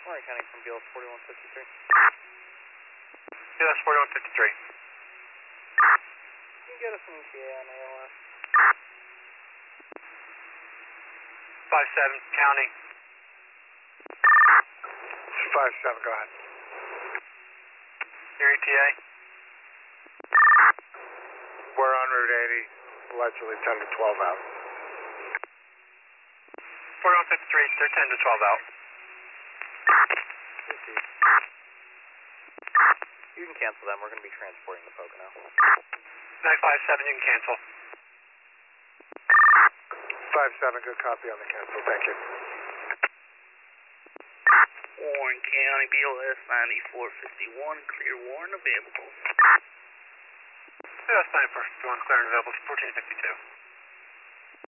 Warren County from BLS 4153. BLS 4153. You can get us an ETA on ALS. 57, county. 57, go ahead. Your ETA? We're on Route 80, allegedly 10 to 12 out. 4153, they're 10 to 12 out. You can cancel them. We're going to be transporting the Pocono. 957, you can cancel. 57, good copy on the cancel, thank you. Warren County, BLS 9451, clear Warren available. BLS 9451, clear and available, 1452.